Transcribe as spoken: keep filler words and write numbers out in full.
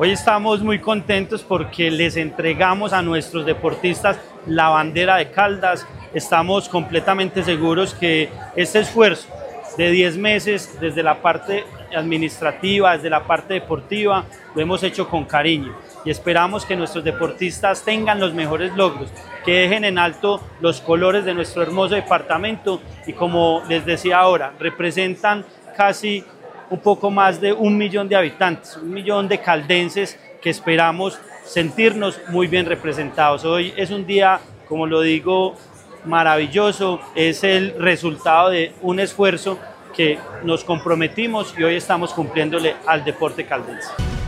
Hoy estamos muy contentos porque les entregamos a nuestros deportistas la bandera de Caldas. Estamos completamente seguros que este esfuerzo de diez meses, desde la parte administrativa, desde la parte deportiva, lo hemos hecho con cariño y esperamos que nuestros deportistas tengan los mejores logros, que dejen en alto los colores de nuestro hermoso departamento y, como les decía ahora, representan casi un poco más de un millón de habitantes, un millón de caldenses que esperamos sentirnos muy bien representados. Hoy es un día, como lo digo, maravilloso, es el resultado de un esfuerzo que nos comprometimos y hoy estamos cumpliéndole al deporte caldense.